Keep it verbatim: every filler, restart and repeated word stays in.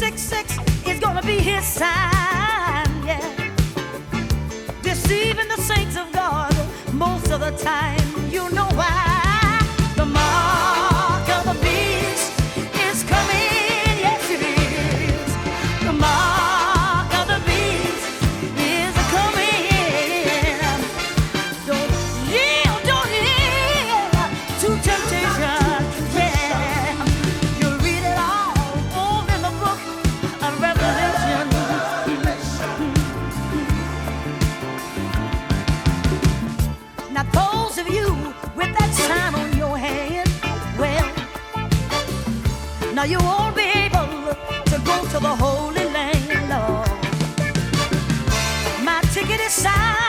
six six is gonna be his sign, yeah. Deceiving the saints of God most of the time. You know why? The mark of the beast is coming, yes it is. The mark of the beast is coming. Don't yield, don't yield to temptation, yeah. You read it all over in the book of Revelation. Now those of you with that sign on your hand, well, now you won't be able to go to the Holy Land. No. My ticket is signed.